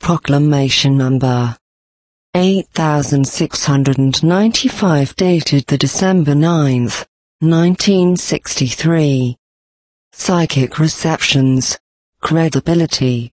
Proclamation Number 8695 dated the December 9th, 1963. Psychic Receptions. Credibility.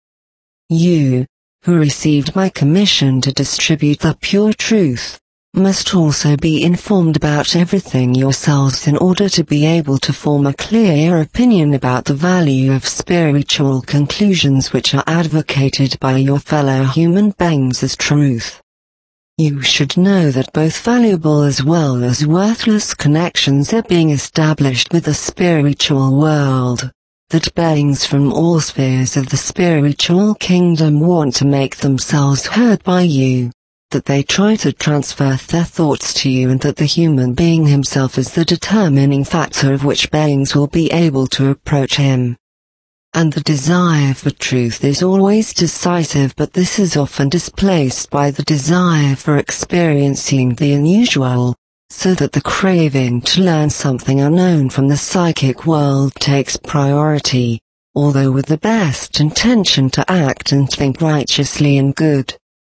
You, who received my commission to distribute the pure truth, must also be informed about everything yourselves in order to be able to form a clear opinion about the value of spiritual conclusions which are advocated by your fellow human beings as truth. You should know that both valuable as well as worthless connections are being established with the spiritual world, that beings from all spheres of the spiritual kingdom want to make themselves heard by you, that they try to transfer their thoughts to you, and that the human being himself is the determining factor of which beings will be able to approach him. And the desire for truth is always decisive, but this is often displaced by the desire for experiencing the unusual, so that the craving to learn something unknown from the psychic world takes priority, although with the best intention to act and think righteously and good.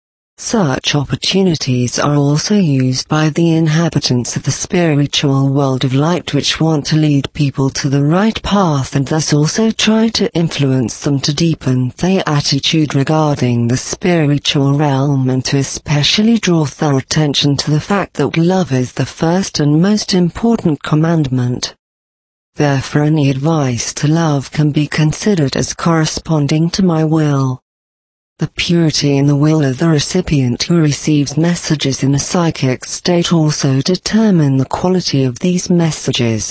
Such opportunities are also used by the inhabitants of the spiritual world of light, which want to lead people to the right path and thus also try to influence them to deepen their attitude regarding the spiritual realm, and to especially draw their attention to the fact that love is the first and most important commandment. Therefore, any advice to love can be considered as corresponding to my will. The purity in the will of the recipient who receives messages in a psychic state also determine the quality of these messages.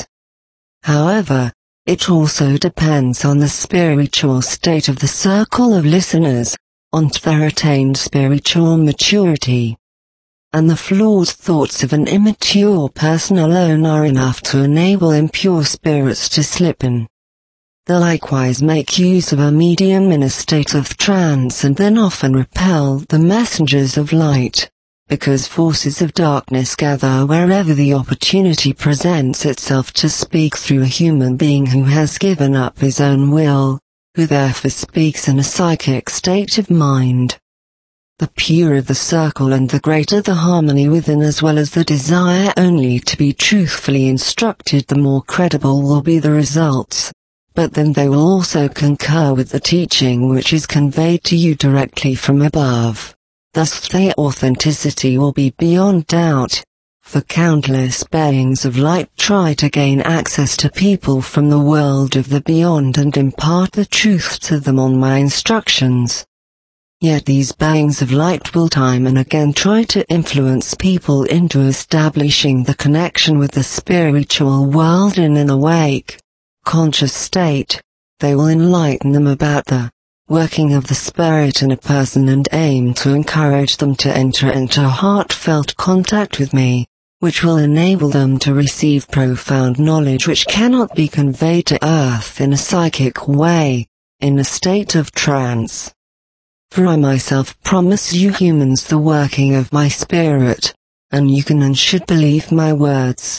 However, it also depends on the spiritual state of the circle of listeners, on their attained spiritual maturity. And the flawed thoughts of an immature person alone are enough to enable impure spirits to slip in. They likewise make use of a medium in a state of trance and then often repel the messengers of light, because forces of darkness gather wherever the opportunity presents itself to speak through a human being who has given up his own will, who therefore speaks in a psychic state of mind. The purer the circle and the greater the harmony within, as well as the desire only to be truthfully instructed, the more credible will be the results. But then they will also concur with the teaching which is conveyed to you directly from above. Thus their authenticity will be beyond doubt, for countless beings of light try to gain access to people from the world of the beyond and impart the truth to them on my instructions. Yet these beings of light will time and again try to influence people into establishing the connection with the spiritual world in an awake, conscious state. They will enlighten them about the working of the spirit in a person and aim to encourage them to enter into heartfelt contact with me, which will enable them to receive profound knowledge which cannot be conveyed to earth in a psychic way, in a state of trance. For I myself promise you humans the working of my spirit, and you can and should believe my words.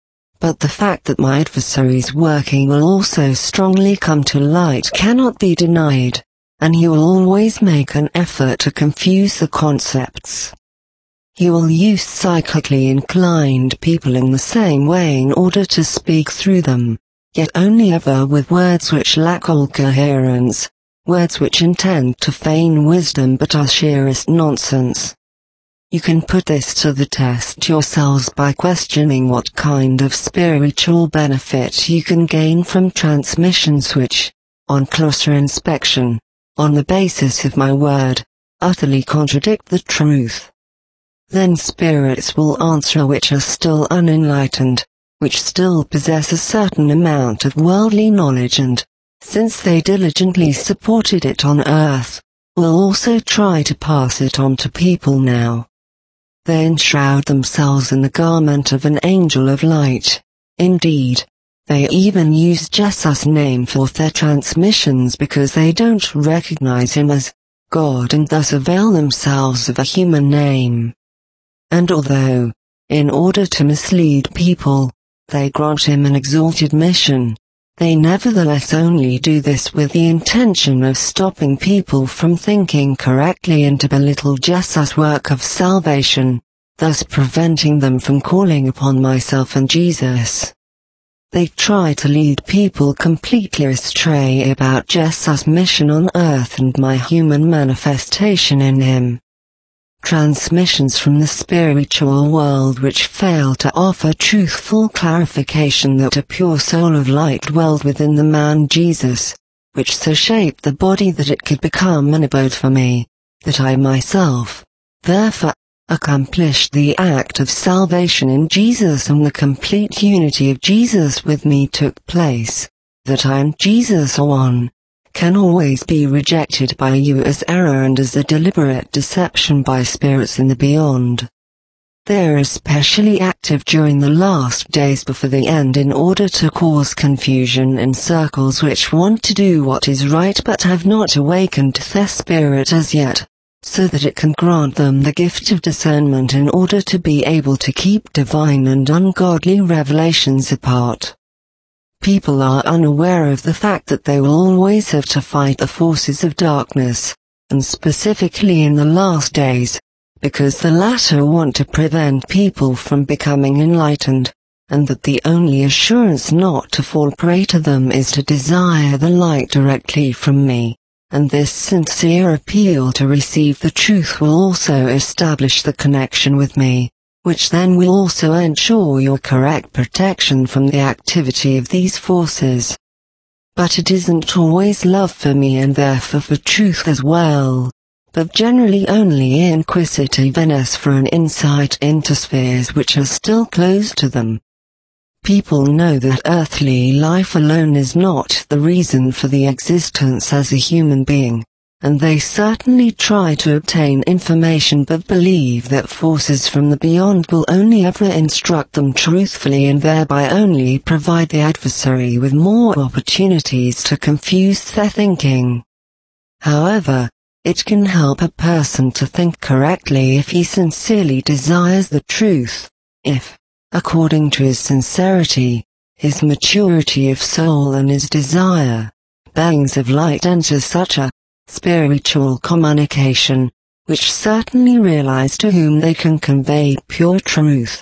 But the fact that my adversary's working will also strongly come to light cannot be denied, and he will always make an effort to confuse the concepts. He will use psychically inclined people in the same way in order to speak through them, yet only ever with words which lack all coherence, words which intend to feign wisdom but are sheerest nonsense. You can put this to the test yourselves by questioning what kind of spiritual benefit you can gain from transmissions which, on closer inspection, on the basis of my word, utterly contradict the truth. Then spirits will answer which are still unenlightened, which still possess a certain amount of worldly knowledge and, since they diligently supported it on earth, will also try to pass it on to people now. They enshroud themselves in the garment of an angel of light. Indeed, they even use Jesus' name for their transmissions because they don't recognize him as God and thus avail themselves of a human name. And although, in order to mislead people, they grant him an exalted mission, They nevertheless only do this with the intention of stopping people from thinking correctly and to belittle Jesus' work of salvation, thus preventing them from calling upon myself and Jesus. They try to lead people completely astray about Jesus' mission on earth and my human manifestation in him. Transmissions from the spiritual world which fail to offer truthful clarification that a pure soul of light dwelled within the man Jesus, which so shaped the body that it could become an abode for me, that I myself, therefore, accomplished the act of salvation in Jesus and the complete unity of Jesus with me took place, that I and Jesus are one, can always be rejected by you as error and as a deliberate deception by spirits in the beyond. They are especially active during the last days before the end in order to cause confusion in circles which want to do what is right but have not awakened their spirit as yet, so that it can grant them the gift of discernment in order to be able to keep divine and ungodly revelations apart. People are unaware of the fact that they will always have to fight the forces of darkness, and specifically in the last days, because the latter want to prevent people from becoming enlightened, and that the only assurance not to fall prey to them is to desire the light directly from me, and this sincere appeal to receive the truth will also establish the connection with me, which then will also ensure your correct protection from the activity of these forces. But it isn't always love for me and therefore for truth as well, but generally only inquisitiveness for an insight into spheres which are still closed to them. People know that earthly life alone is not the reason for the existence as a human being, and they certainly try to obtain information but believe that forces from the beyond will only ever instruct them truthfully and thereby only provide the adversary with more opportunities to confuse their thinking. However, it can help a person to think correctly if he sincerely desires the truth, if, according to his sincerity, his maturity of soul and his desire, beings of light enter such a spiritual communication, which certainly realize to whom they can convey pure truth.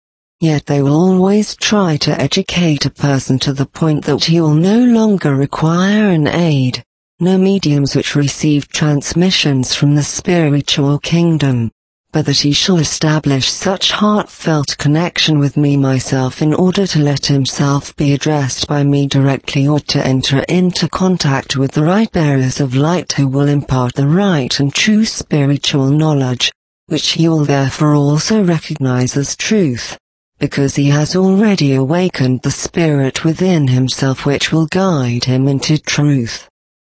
Yet they will always try to educate a person to the point that he will no longer require an aid, no mediums which receive transmissions from the spiritual kingdom, but that he shall establish such heartfelt connection with me myself in order to let himself be addressed by me directly or to enter into contact with the right bearers of light who will impart the right and true spiritual knowledge, which he will therefore also recognize as truth, because he has already awakened the spirit within himself which will guide him into truth.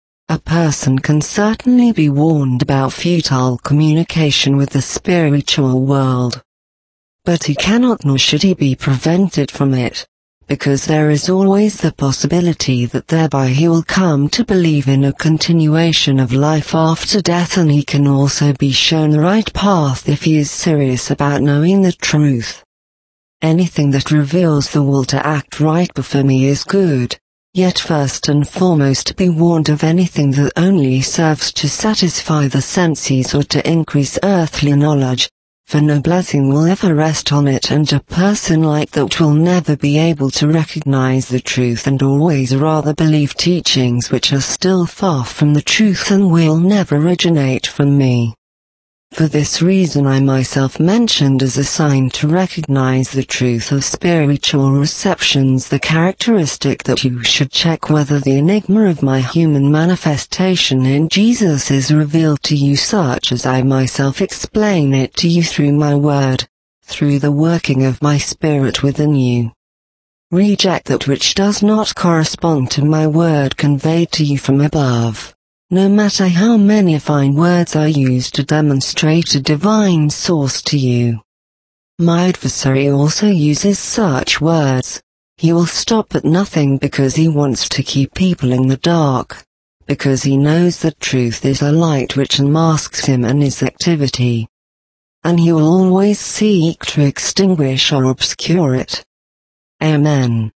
A person can certainly be warned about futile communication with the spiritual world. But he cannot nor should he be prevented from it, because there is always the possibility that thereby he will come to believe in a continuation of life after death, and he can also be shown the right path if he is serious about knowing the truth. Anything that reveals the will to act right before me is good. Yet first and foremost be warned of anything that only serves to satisfy the senses or to increase earthly knowledge, for no blessing will ever rest on it, and a person like that will never be able to recognize the truth and always rather believe teachings which are still far from the truth and will never originate from me. For this reason I myself mentioned as a sign to recognize the truth of spiritual receptions the characteristic that you should check whether the enigma of my human manifestation in Jesus is revealed to you such as I myself explain it to you through my word, through the working of my spirit within you. Reject that which does not correspond to my word conveyed to you from above. No matter how many fine words are used to demonstrate a divine source to you. My adversary also uses such words. He will stop at nothing because he wants to keep people in the dark, because he knows that truth is a light which unmasks him and his activity. And he will always seek to extinguish or obscure it. Amen.